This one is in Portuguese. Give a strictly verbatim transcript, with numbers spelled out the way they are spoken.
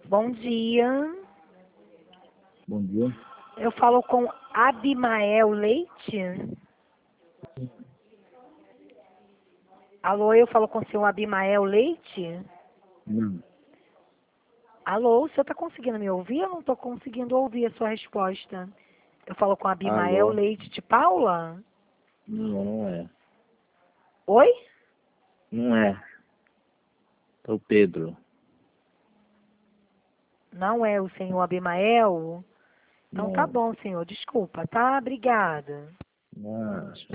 Bom dia. Bom dia. Eu falo com Abimael Leite. Alô, eu falo com o senhor Abimael Leite? Não. Alô, o senhor está conseguindo me ouvir? Eu não estou conseguindo ouvir a sua resposta. Eu falo com Abimael Alô? Leite de Paula? Não, não é. Oi? Não é. É o Pedro. Não é o senhor Abimael? Então tá Não. bom, senhor. Desculpa, tá? Obrigada. Não.